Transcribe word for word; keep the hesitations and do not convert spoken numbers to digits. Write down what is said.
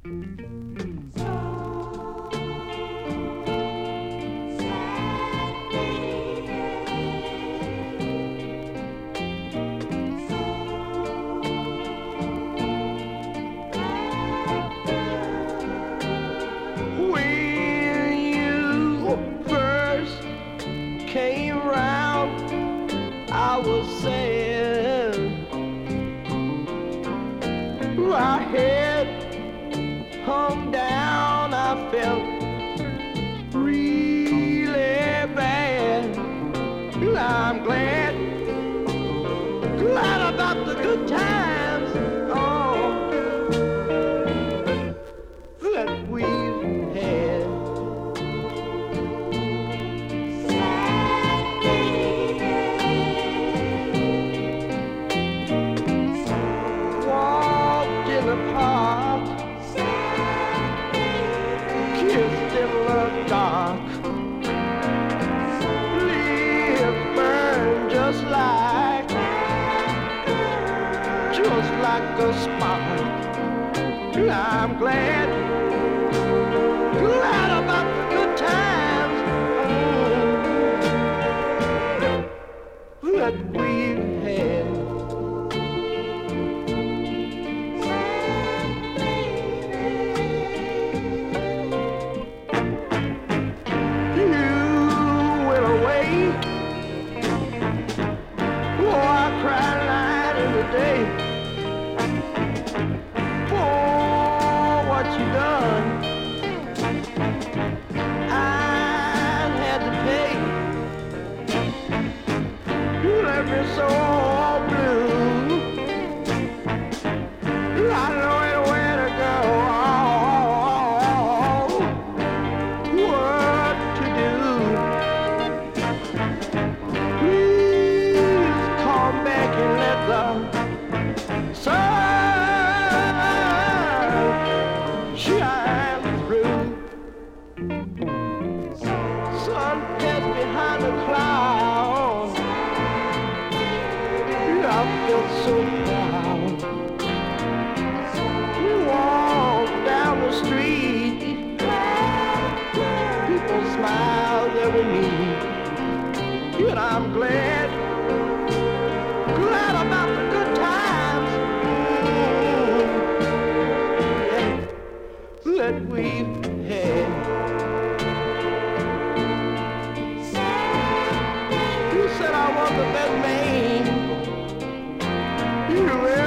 I was sad. My head hung down, I felt really bad. I'm glad, glad about the good times, oh, that we've had. Just like a spark. I'm glad, glad about the good times, oh, that we've had. You went away. Oh, I cried night and the day. What you done, I had to pay. You left me so blue. I don't know where to go, what to do. Please come back and let the sun shine through. Sun gets behind the clouds. I feel so proud. We walk down the street. People smile there with me. And I'm glad, glad about the good times, mm, that we've had. You said I was the best man you ever